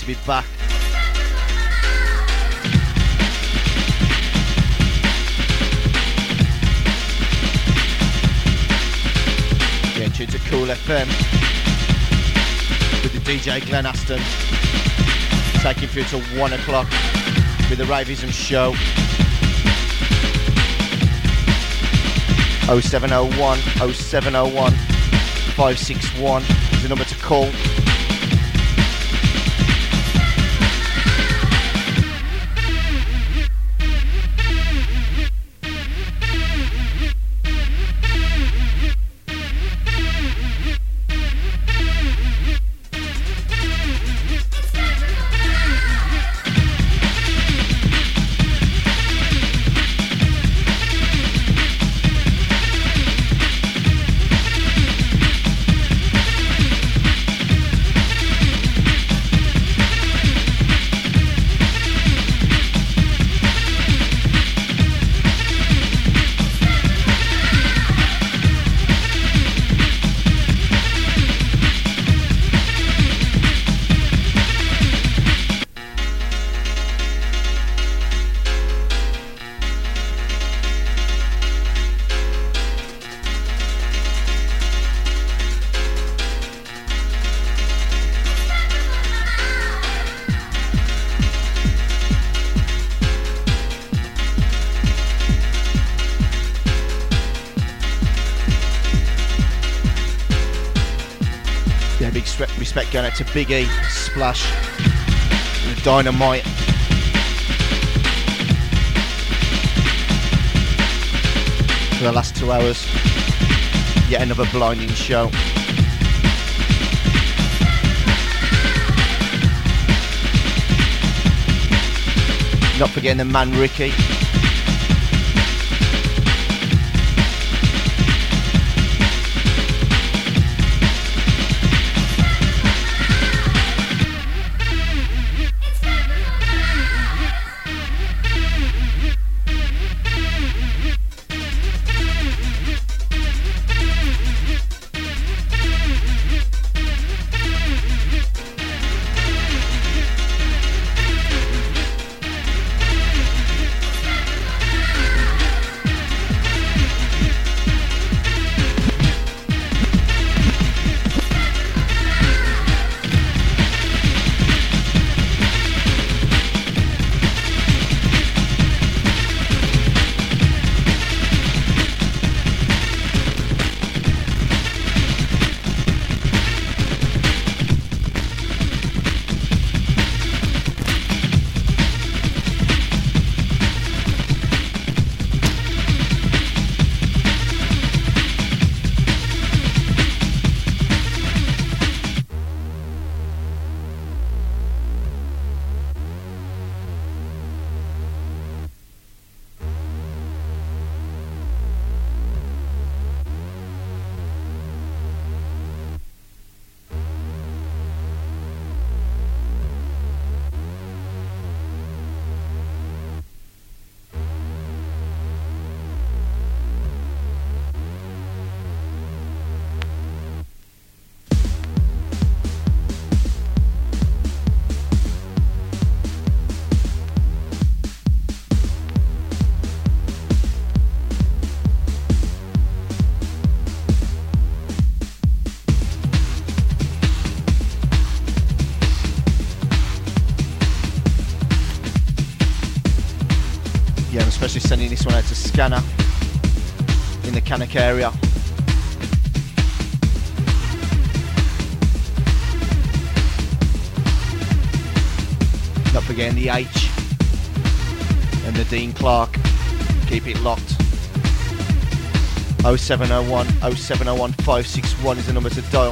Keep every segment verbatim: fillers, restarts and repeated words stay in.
be back. Yeah, tuned to Cool F M with the D J Glenn Aston, taking through till one o'clock with the Ravism show. oh seven oh one, oh seven oh one, five six one is the number to call. Respect going out to Big E, Splash, and Dynamite. For the last two hours, yet another blinding show. Not forgetting the man Ricky. Especially sending this one out to Scanner in the Cannock area. Not forgetting the H and the Dean Clark. Keep it locked. oh seven oh one, oh seven oh one, five six one is the number to dial.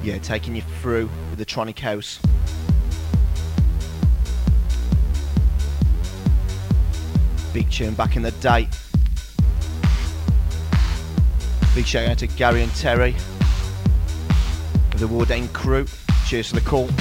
Yeah, taking you through with the Tronic House. Big tune back in the day. Big shout out to Gary and Terry of the Wood End crew. Cheers for the call.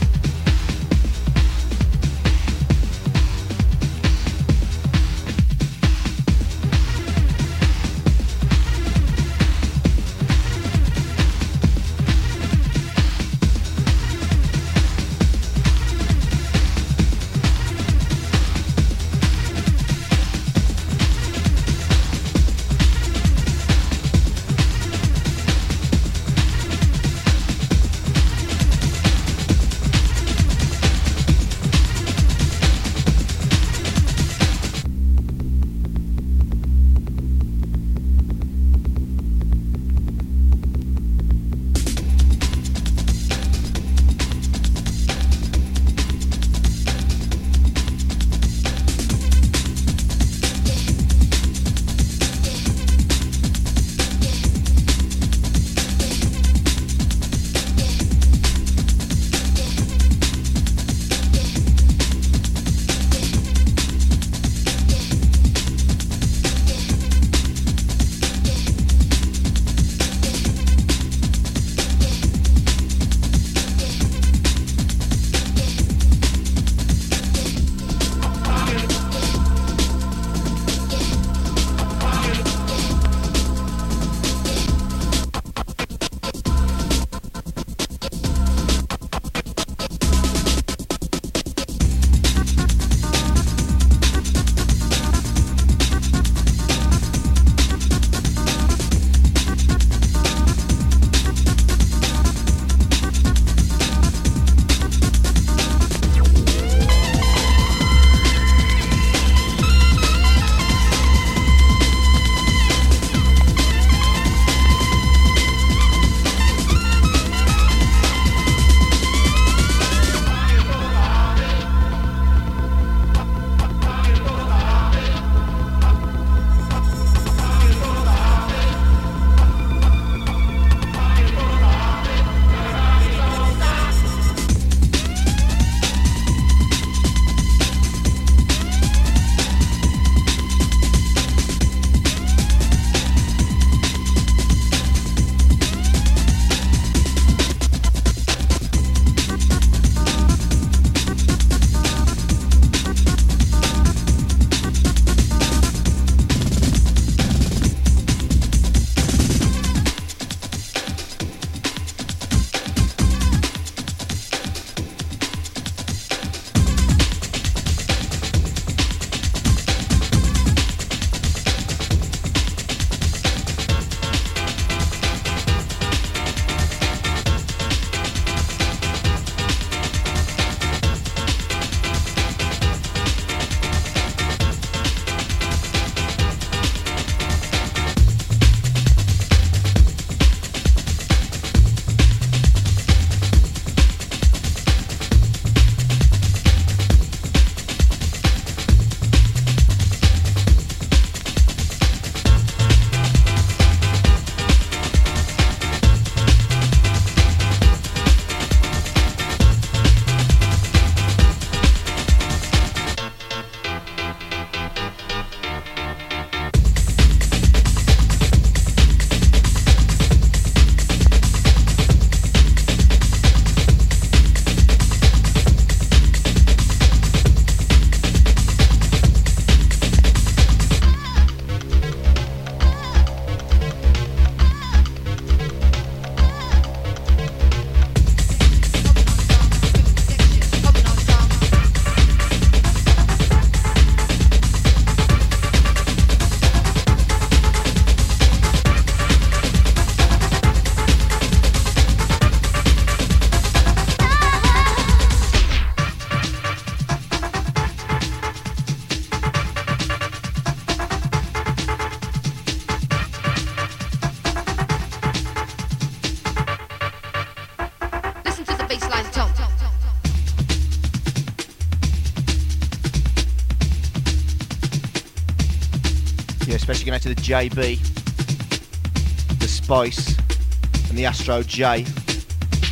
especially going out to the J B, the Spice, and the Astro J.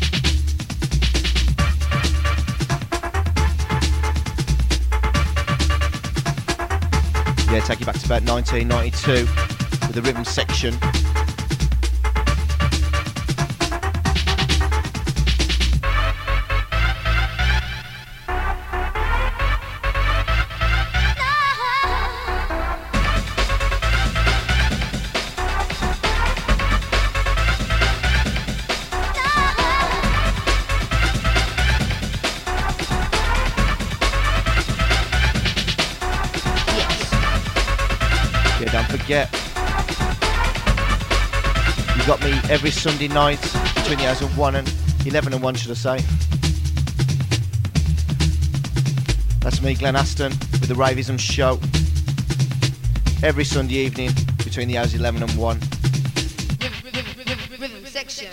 Yeah, take you back to about nineteen ninety-two with the rhythm section. Yeah, you got me every Sunday night between the hours of one and eleven and one, should I say? That's me, Glenn Aston, with the Ravism Show every Sunday evening between the hours of eleven and one. Rhythm section.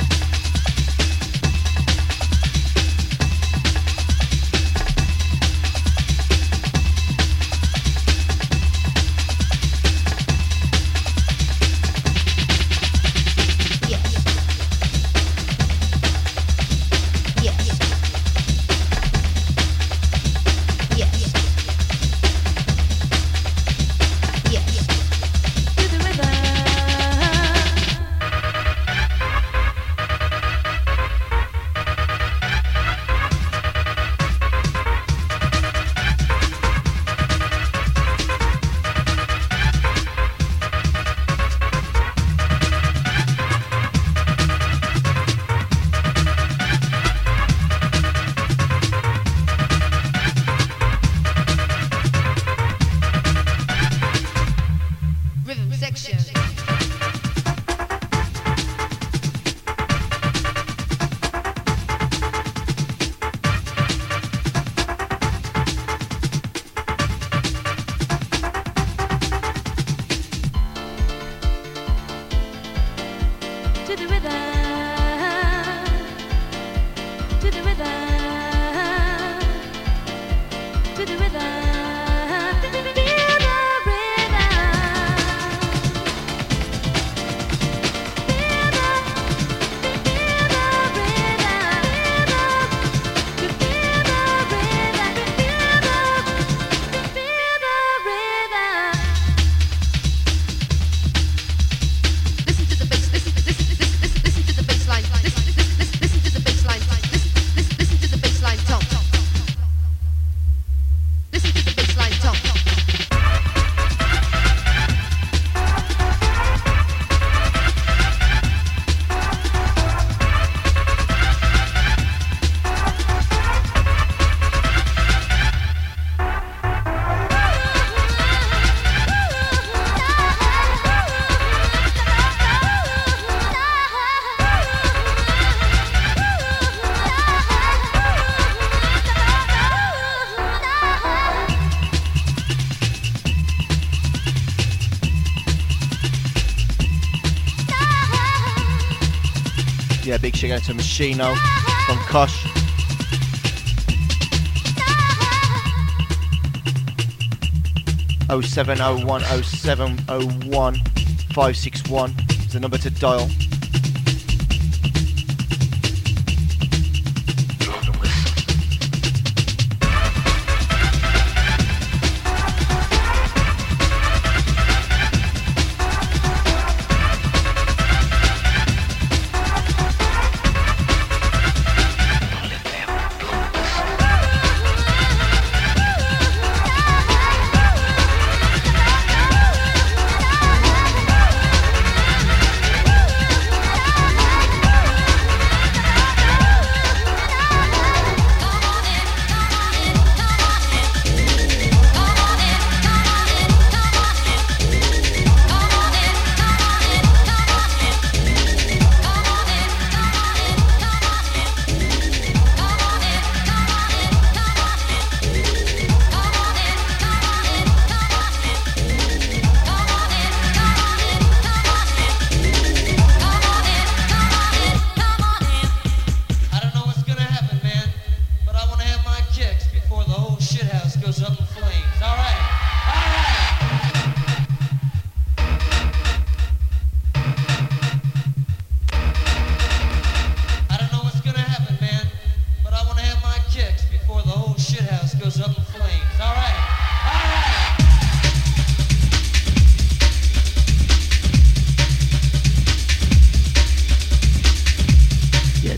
Yeah, big shout out to Machino from Kosh. oh seven oh one oh seven oh one five six one is the number to dial. Before the whole shithouse goes up in flames. All right. All right.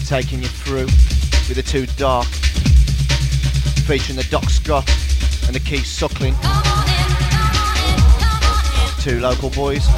taking you through with the Too Dark, featuring the Doc Scott and the Keith Suckling, two local boys.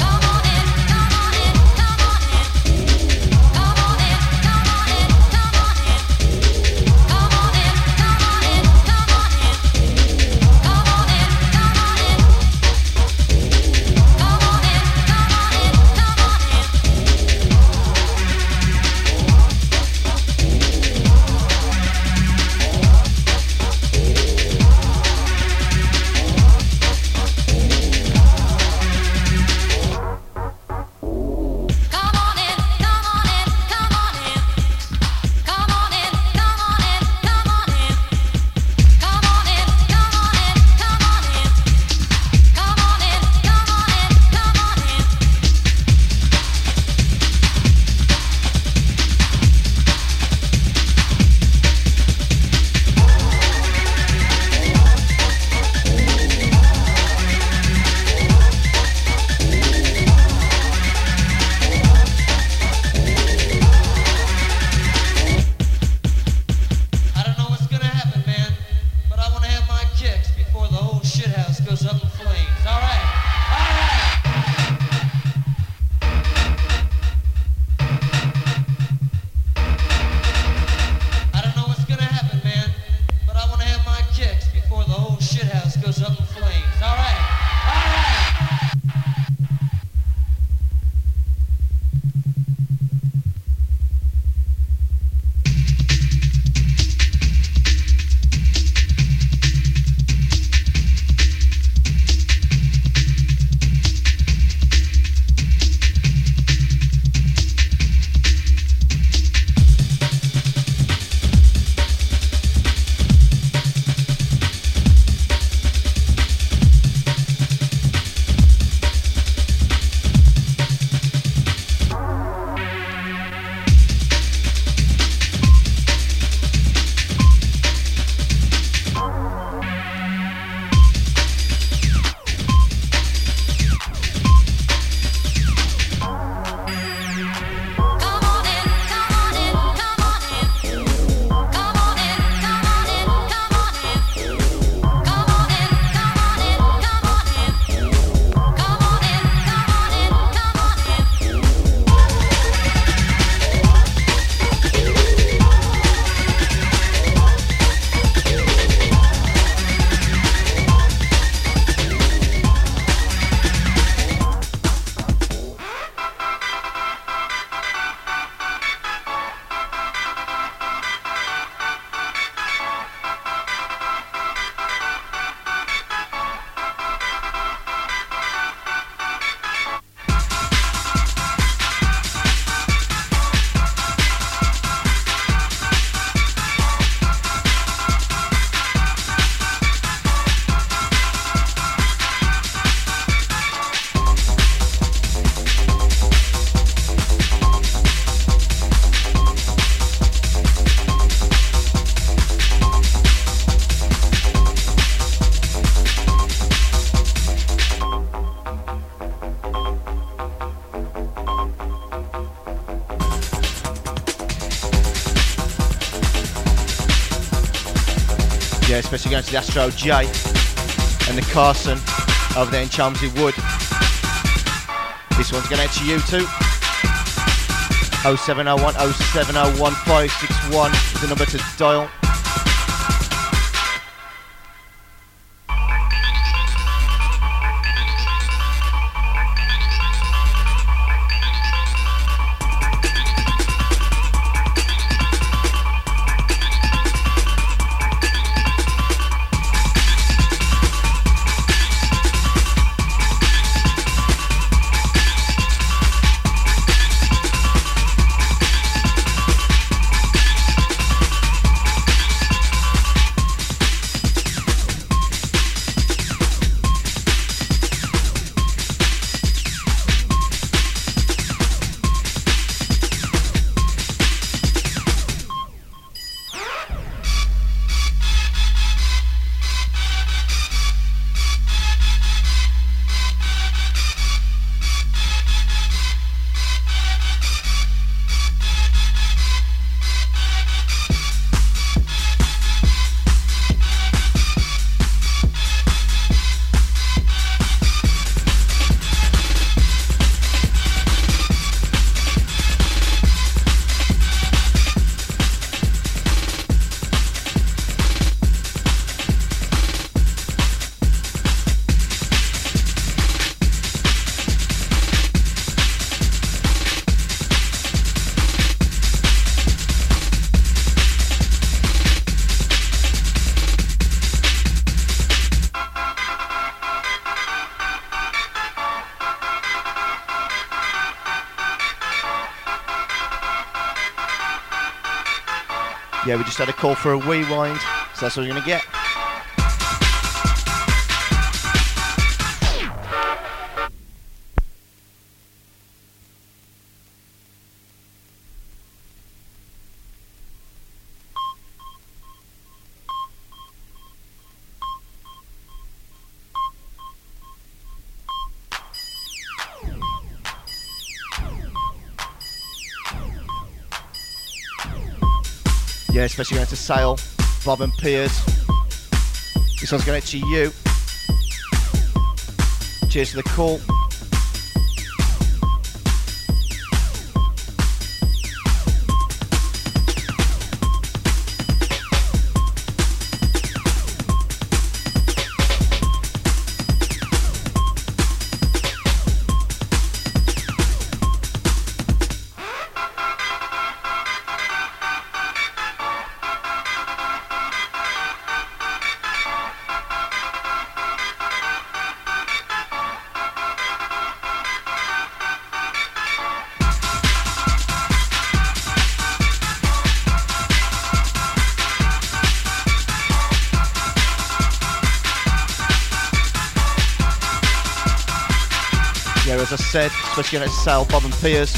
Yeah, especially going to the Astro J and the Carson over there in Chelmsley Wood. This one's going out to you too. oh seven oh one oh seven oh one five six one is the number to dial. Yeah, we just had a call for a rewind, so that's what we're going to get. Yeah, especially going to Sale, Bob and Piers. This one's going to you. Cheers for the call. As I said, especially going to Sal, Bob and Piers.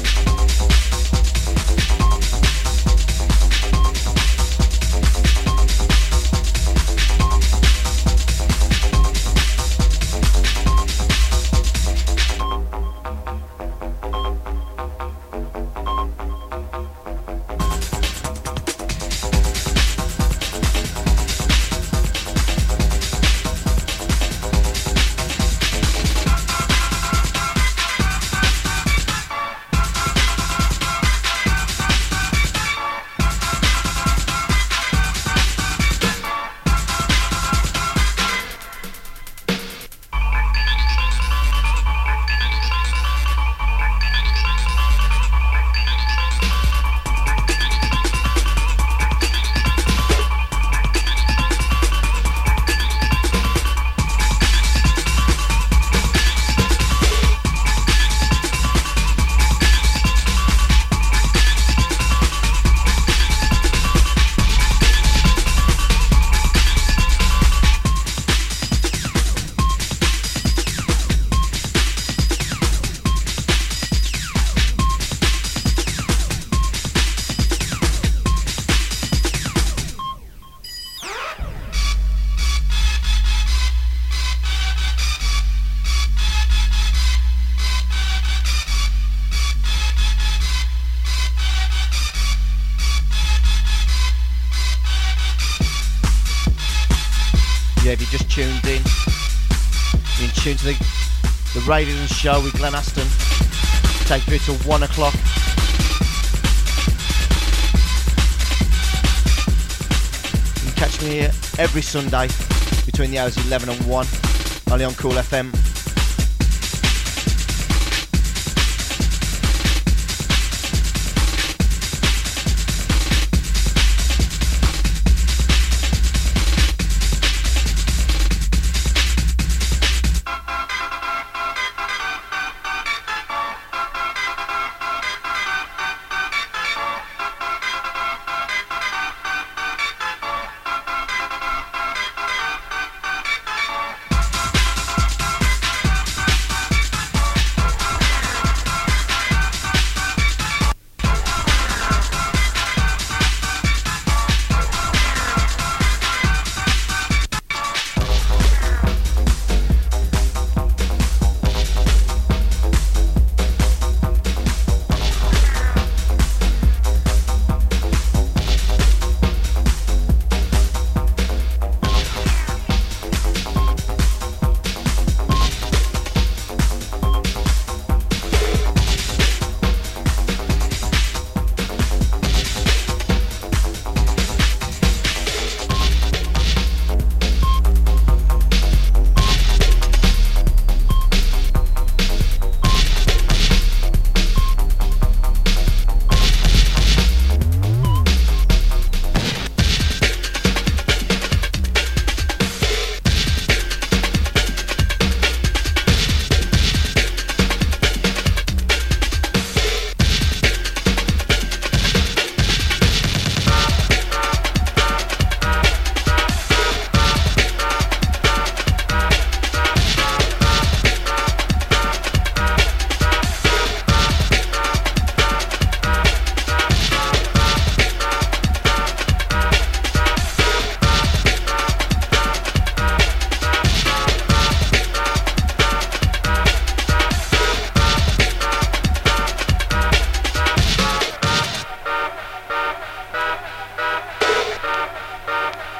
Yeah, if you just tuned in, you're in tune to the, the Radiant Show with Glenn Aston. Take you till one o'clock. You can catch me here every Sunday between the hours eleven and one, only on Cool F M.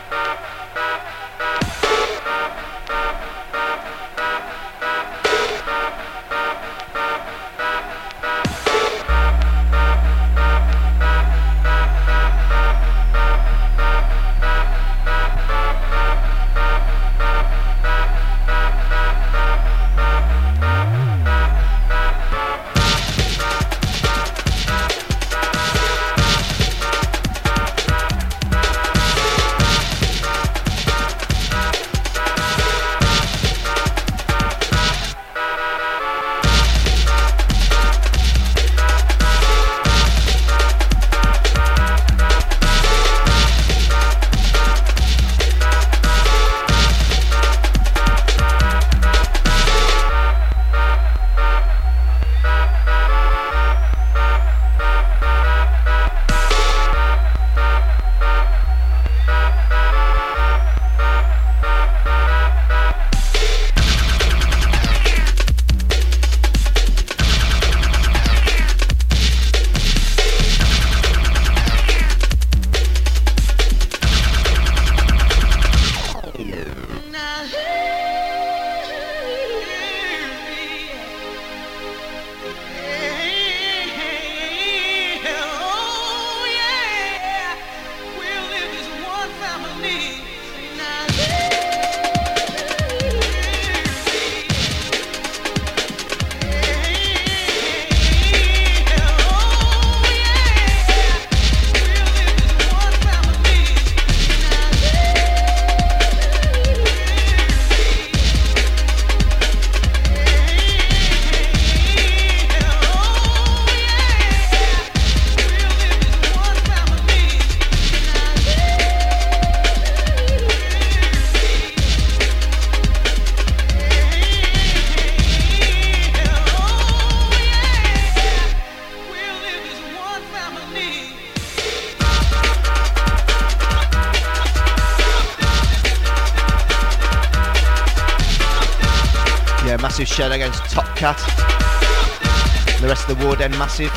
Massive shout out against Top Cat. The rest of the Ward End massive.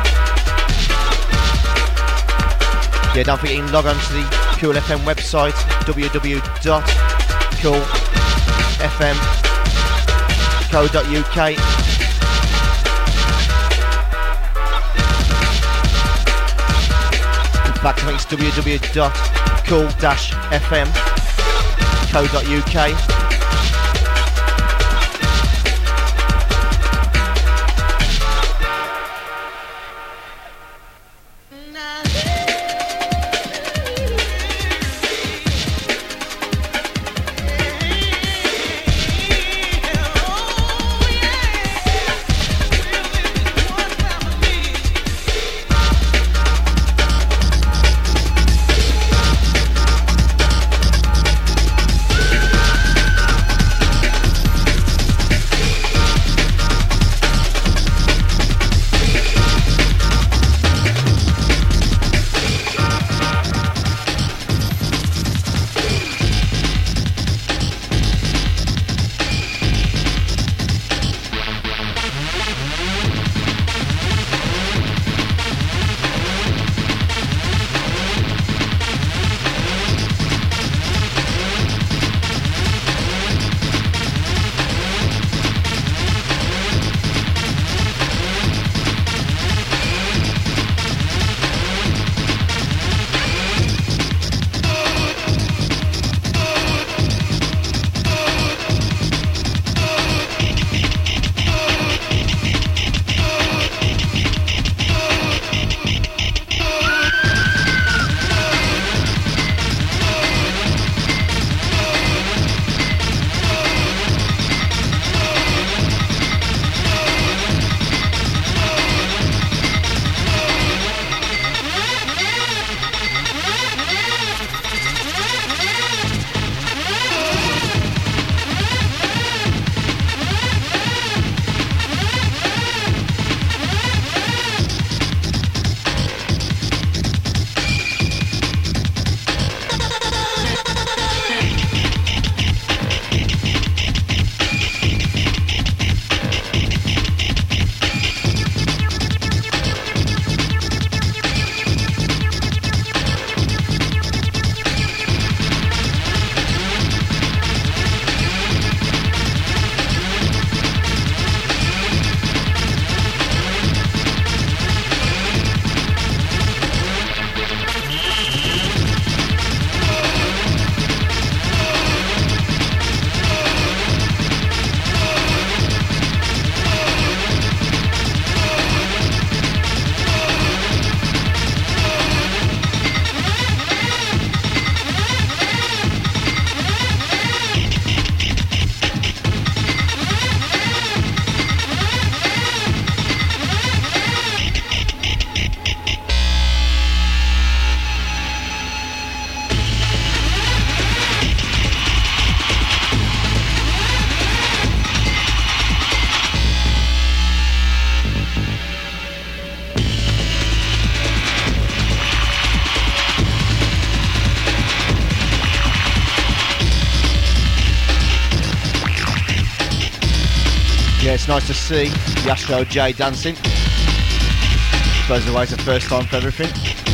Yeah, don't forget you can log on to the Cool F M website, w w w dot cool f m dot co dot u k. In fact, I think it's w w w dot cool dash f m dot co dot u k. Yeah, it's nice to see Yashko J dancing. Suppose the way it's the first time for everything.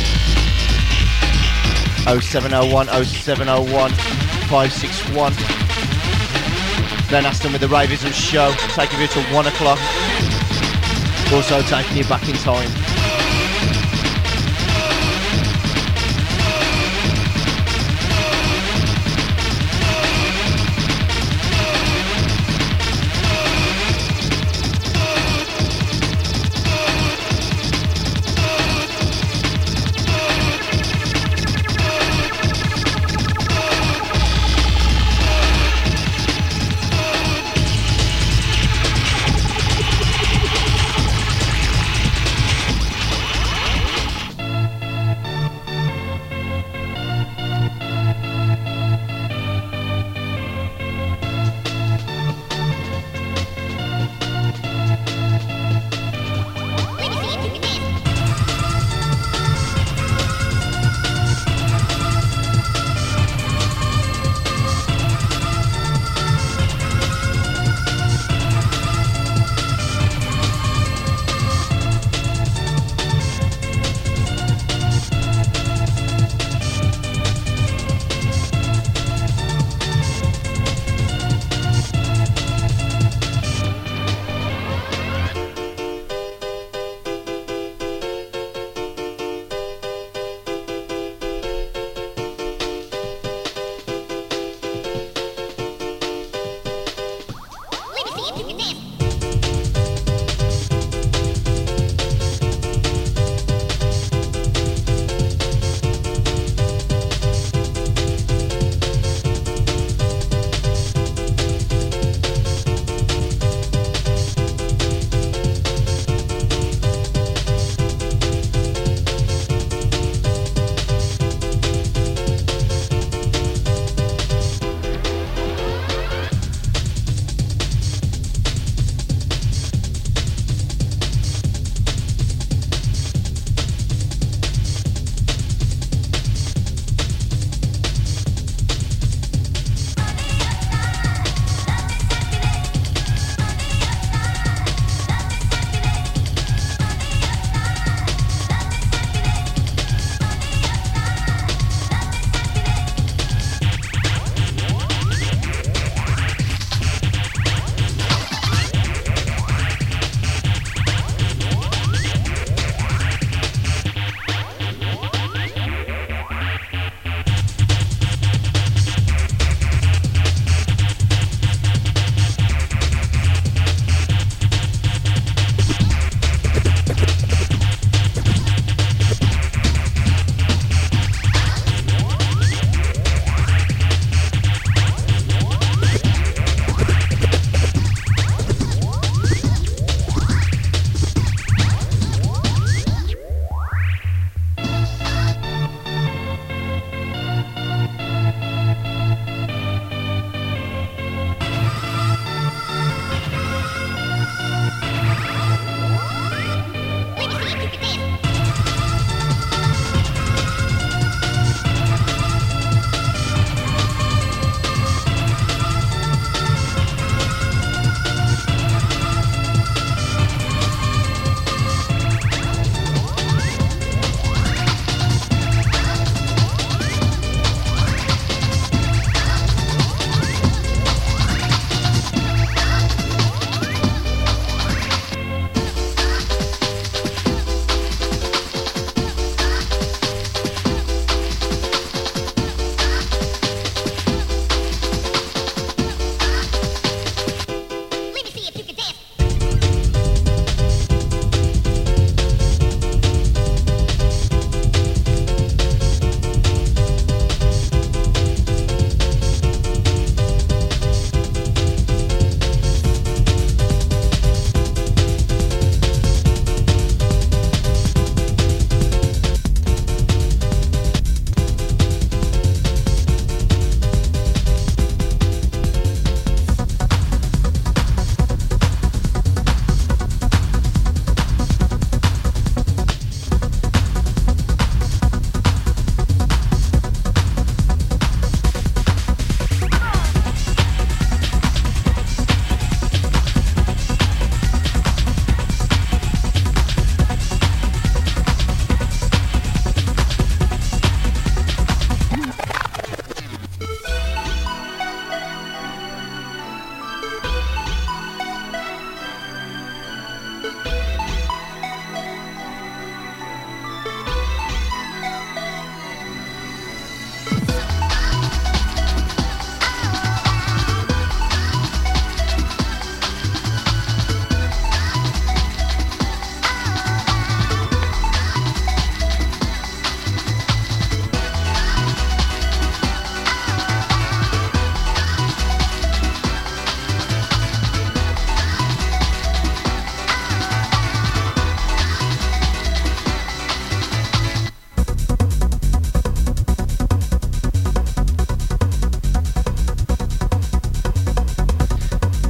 oh seven oh one, oh seven oh one, five six one. Glenn Aston with the Ravism show, taking you till one o'clock. Also taking you back in time.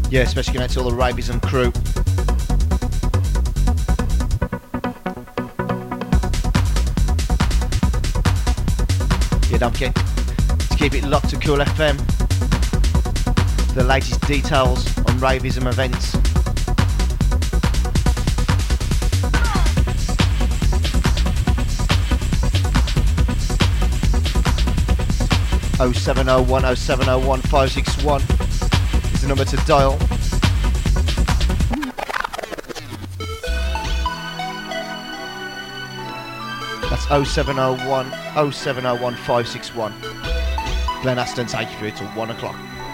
Yeah, especially going out to all the Ravism crew. Yeah, don't forget to keep it locked to Cool F M. The latest details on Ravism events. oh seven oh one oh seven oh one five six one is the number to dial. That's oh seven oh one oh seven oh one five six one. Glenn Aston take you through till one o'clock.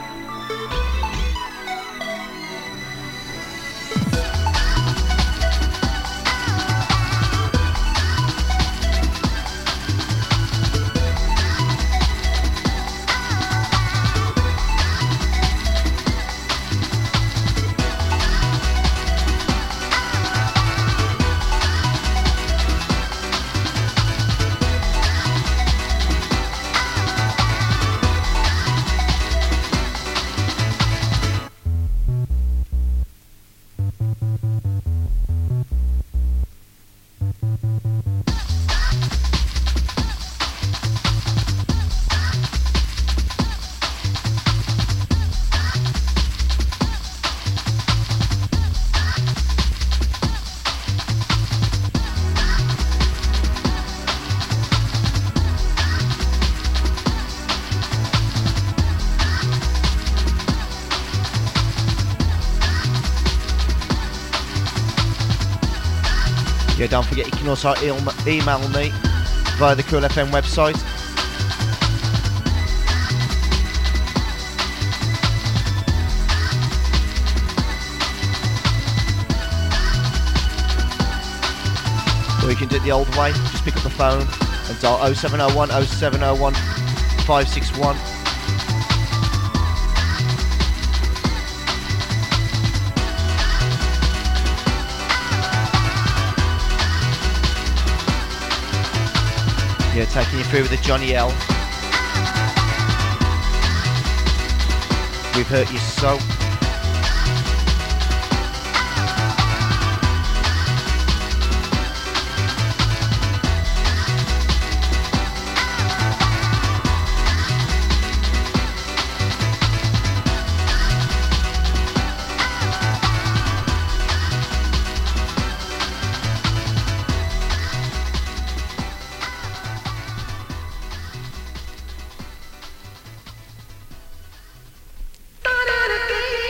Yeah, don't forget you can also email me via the Cool F M website. Or you can do it the old way, just pick up the phone and dial oh seven oh one oh seven oh one five six one. Yeah, taking you through with the Johnny L. We've hurt you so. Again.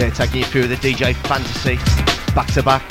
Yeah, taking you through the D J Fantasy back to back.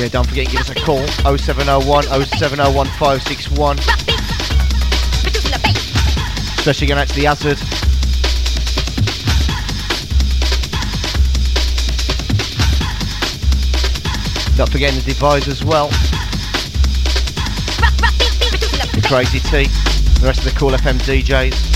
Yeah, don't forget to give us a call. oh seven oh one, oh seven oh one five six one. Especially going out to the Hazard. Not forgetting the Divide as well. The Crazy T. The rest of the Cool F M D Js.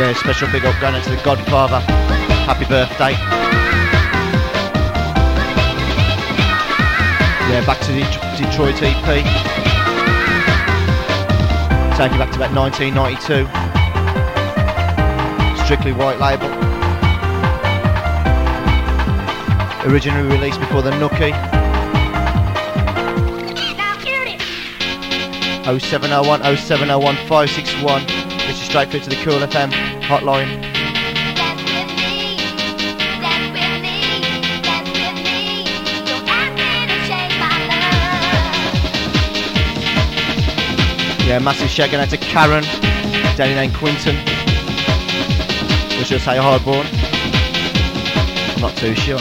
Yeah, special big up going out to the Godfather. Happy birthday. Yeah, back to the Detroit E P. Take you back to about nineteen ninety-two. Strictly white label. Originally released before the Nookie. oh seven oh one, oh seven oh one, five six one. This is straight through to the Cool F M hotline. Yeah, massive shout out to Karen, Danny named Quinton. Or should I say Hardborn? I'm not too sure.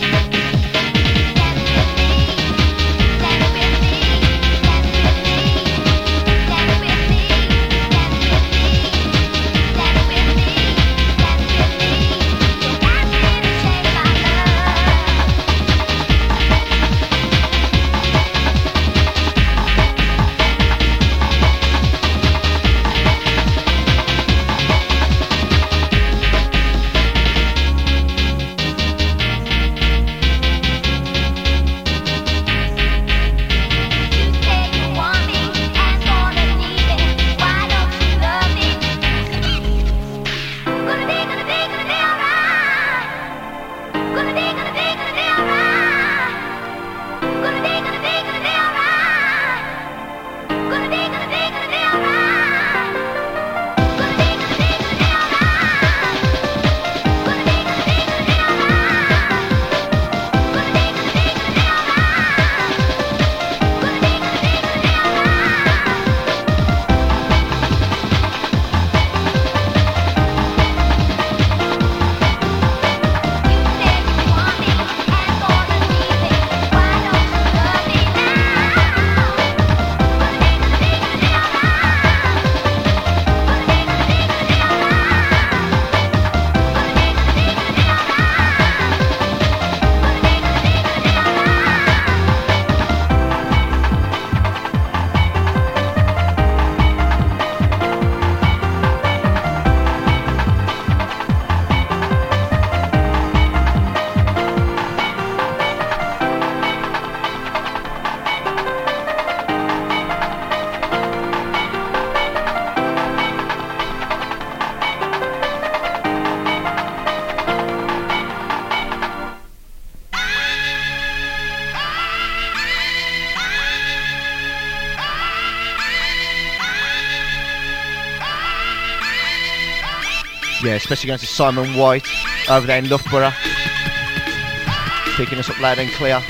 Yeah, especially going to Simon White over there in Loughborough. Picking us up loud and clear.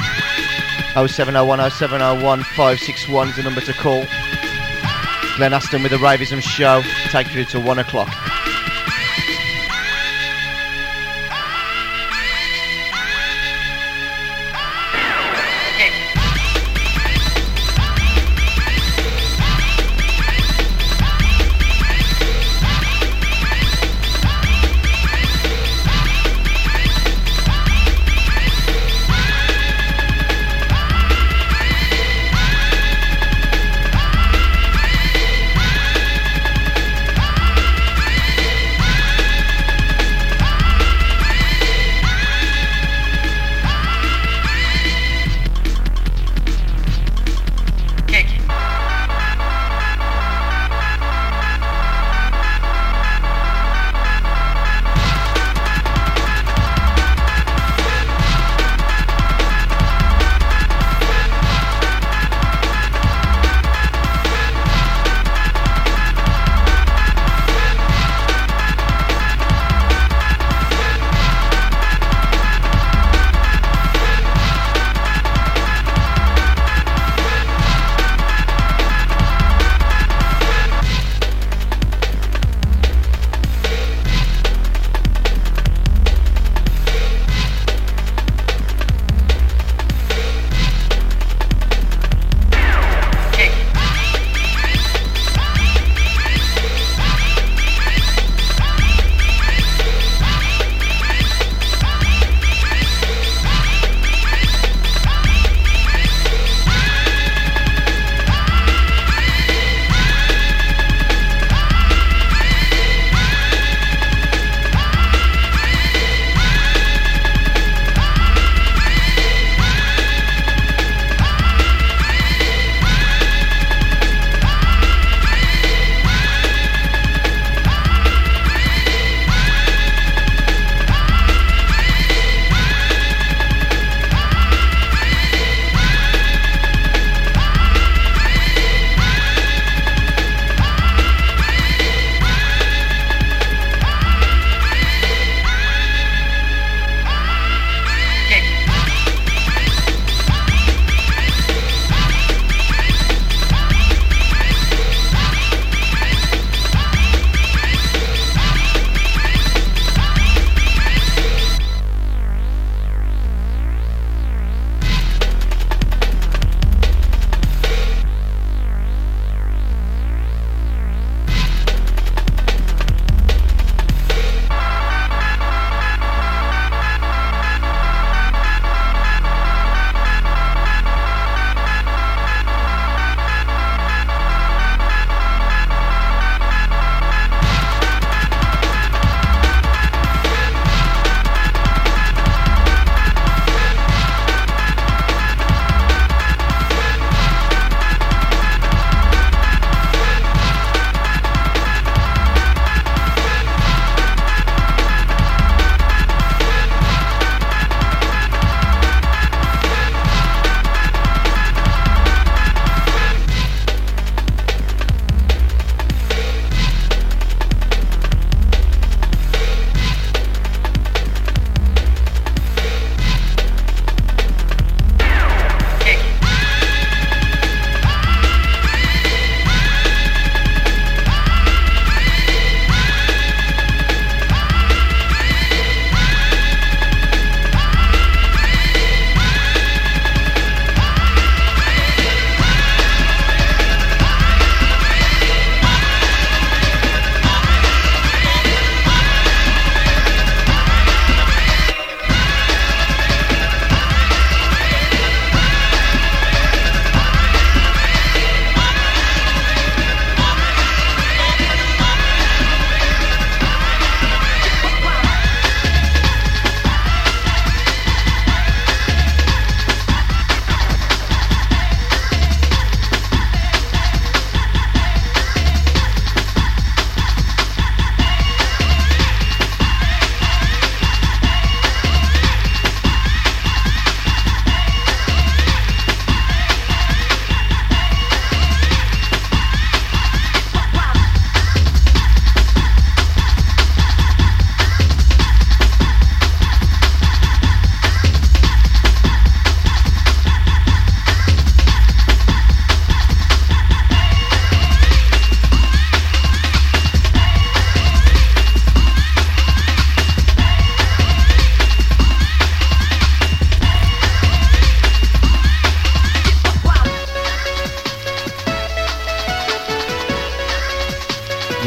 oh seven oh one, oh seven oh one, five six one is the number to call. Glenn Aston with the Ravism show. Take you to one o'clock.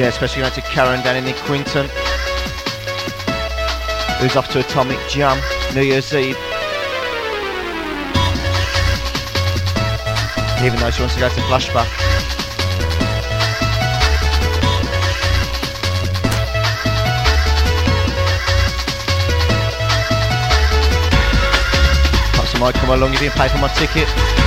Yeah, especially going to Karen down in Quinton, who's off to Atomic Jam New Year's Eve. Even though she wants to go to Flashback. Perhaps I might come along, you didn't pay for my ticket.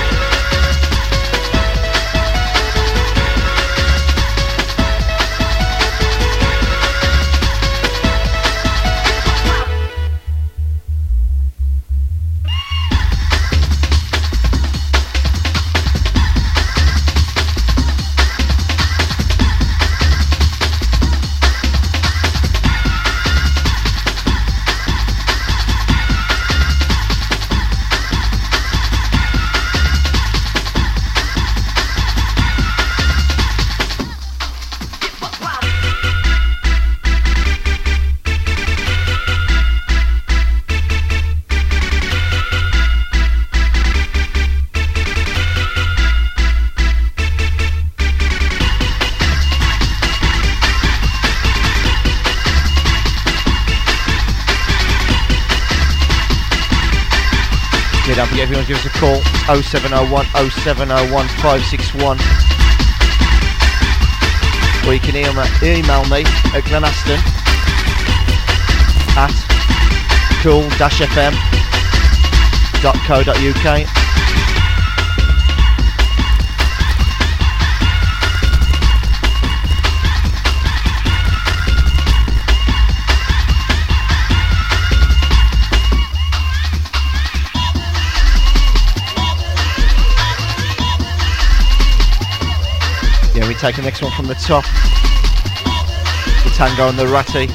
Don't forget, if you want to give us a call, oh seven oh one, oh seven oh one, five six one. Or you can email, email me at glenaston at cool dash f m dot co dot u k. Yeah, we take the next one from the top. The Tango and the Ratty.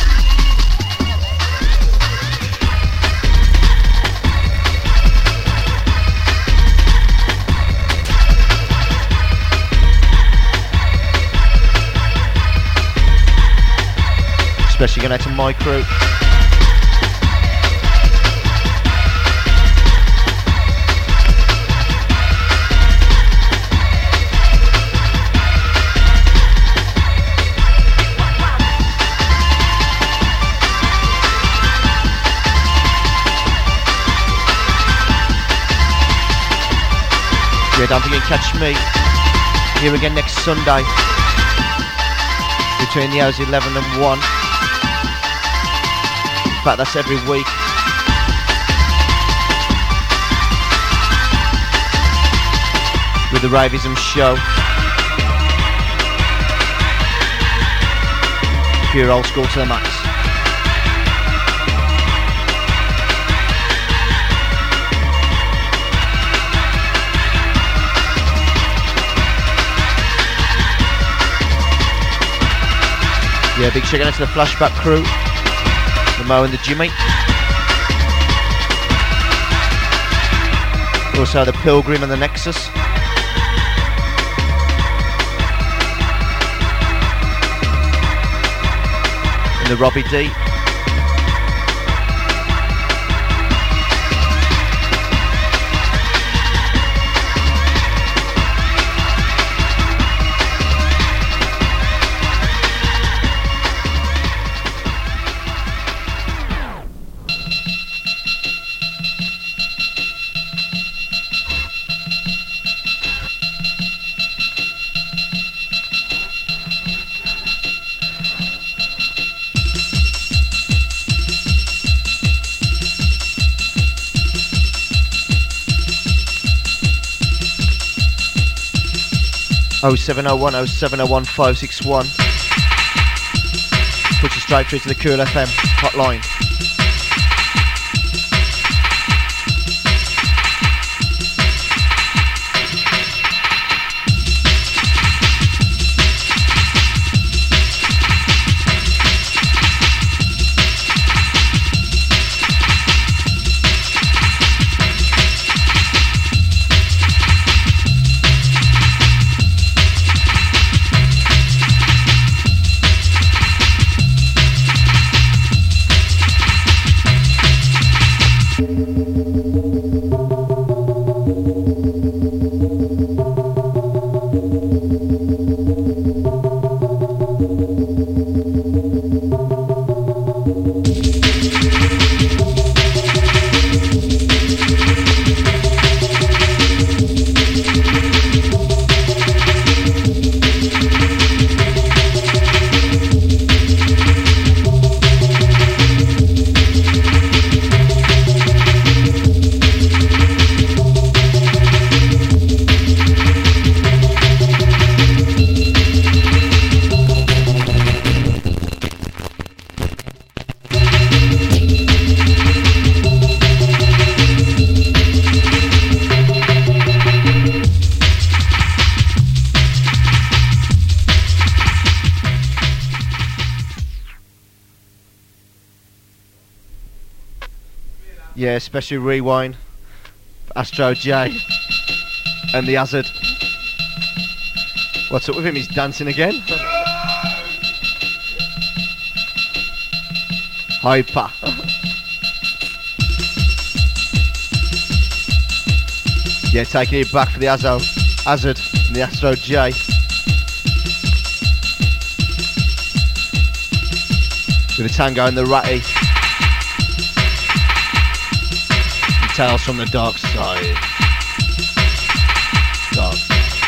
Especially going out to my crew. Yeah, don't forget to catch me here again next Sunday between the hours eleven and one. In fact, that's every week. With the Ravism show. Pure old school to the max. Yeah, big shout out to the Flashback crew, the Mo and the Jimmy. Also the Pilgrim and the Nexus. And the Robbie D. oh seven oh one, oh seven oh one, five six one. Put you straight through to the Cool F M hotline. Yeah, especially Rewind, Astro J, and the Hazard. What's up with him? He's dancing again. Hyper. Yeah, taking it back for the Azo, Hazard and the Astro J. With the Tango and the Ratty. And Tales from the Dark Side. Dark.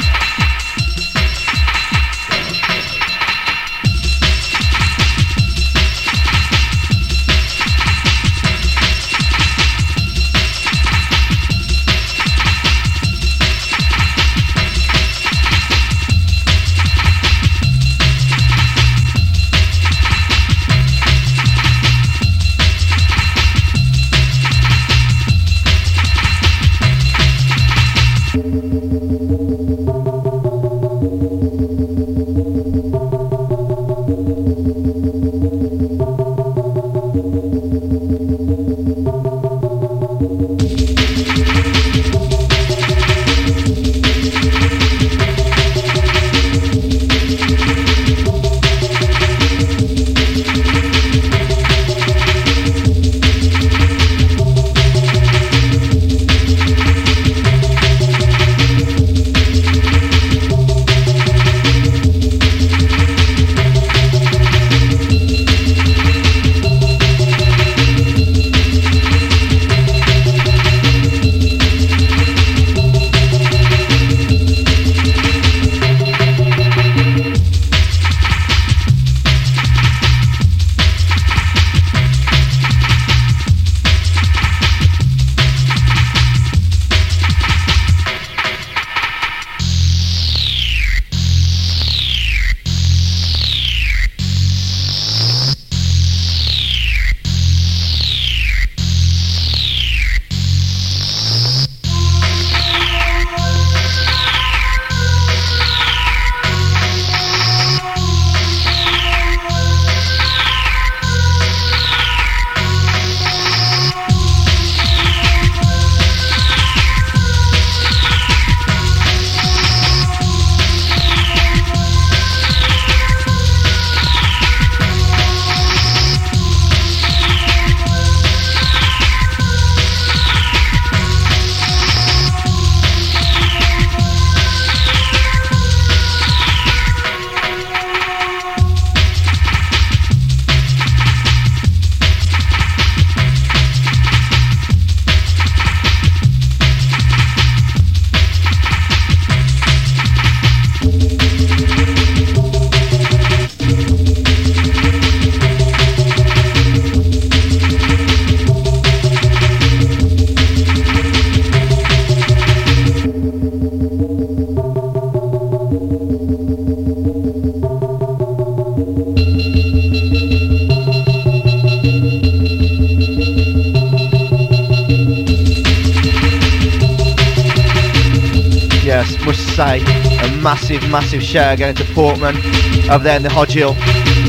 Say a massive, massive shout going to Portman over there in the Hodge Hill,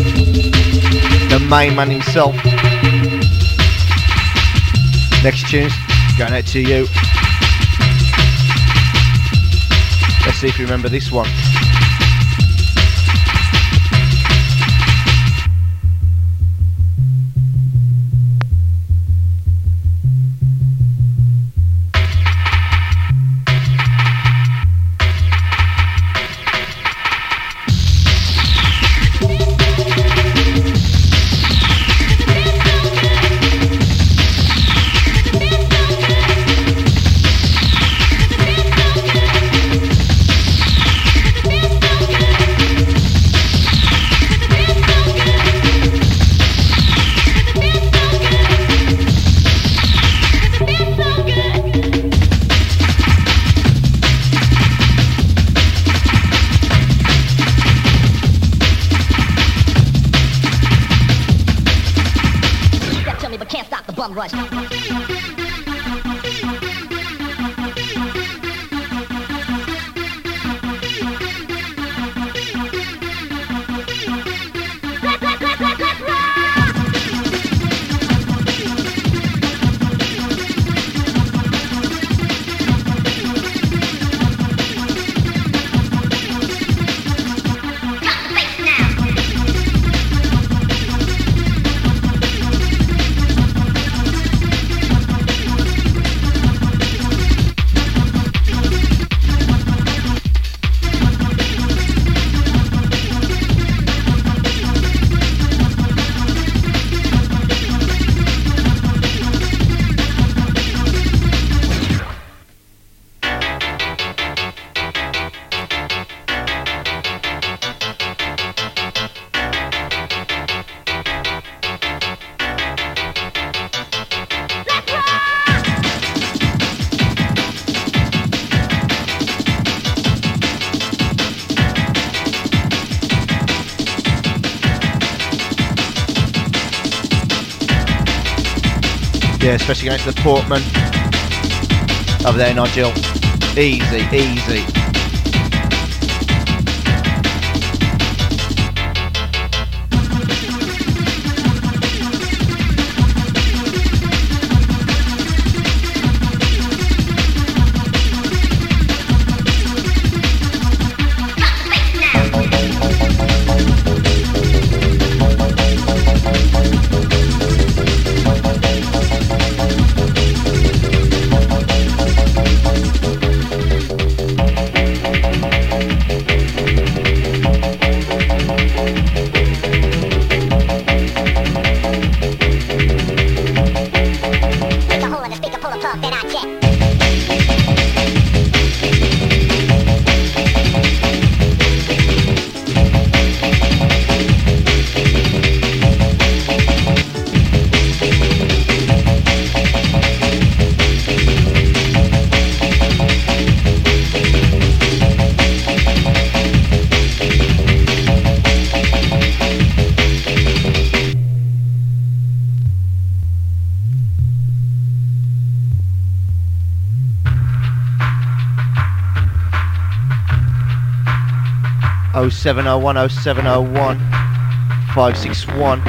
the main man himself. Next tune's going out to you. Let's see if you remember this one. Rush. Yeah, especially against the Portman over there, Nigel. Easy, easy. oh seven oh one, oh seven oh one, five six one.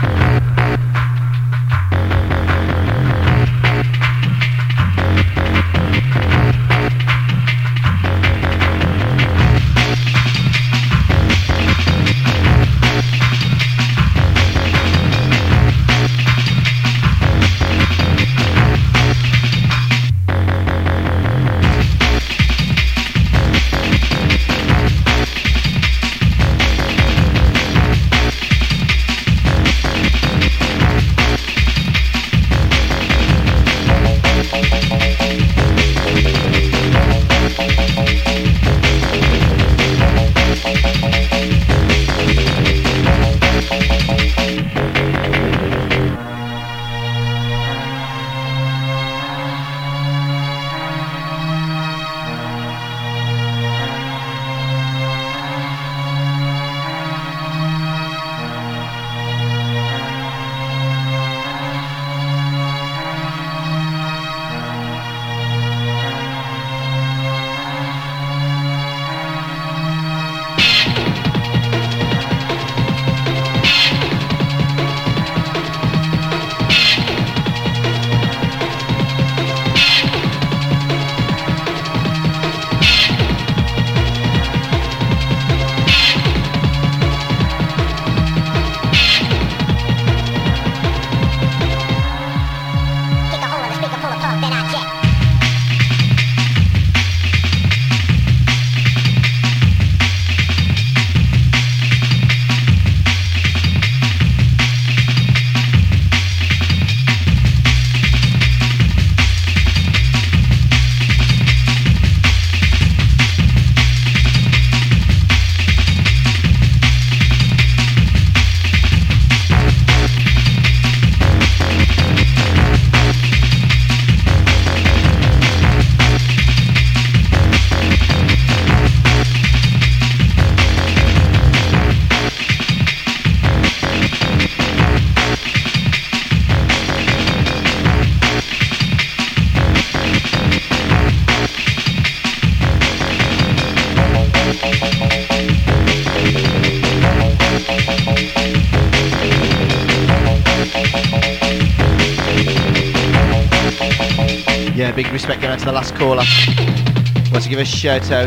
Yeah, big respect going out to the last caller. Want to give a shout out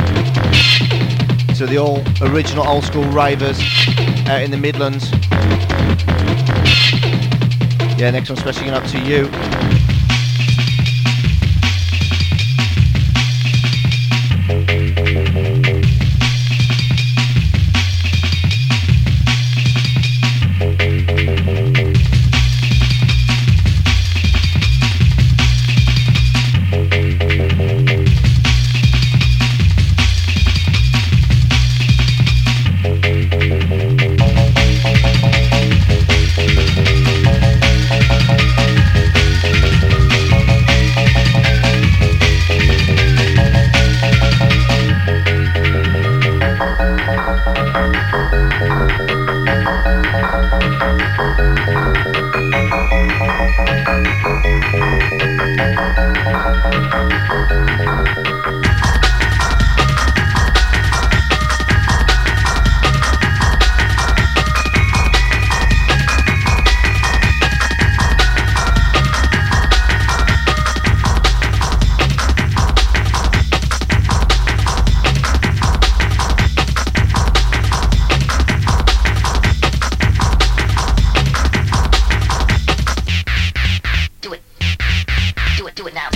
to the all original old school ravers out in the Midlands. Yeah, next one especially going out to you. Do it now.